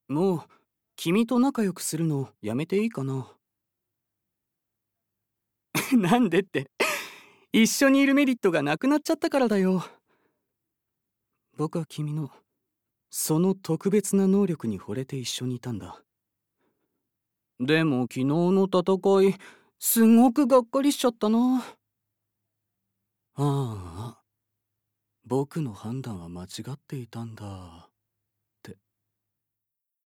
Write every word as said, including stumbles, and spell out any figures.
もう君と仲良くするのやめていいかな。なんでって、一緒にいるメリットがなくなっちゃったからだよ。僕は君のその特別な能力に惚れて一緒にいたんだ。でも昨日の戦い、すごくがっかりしちゃったな。ああ、僕の判断は間違っていたんだ。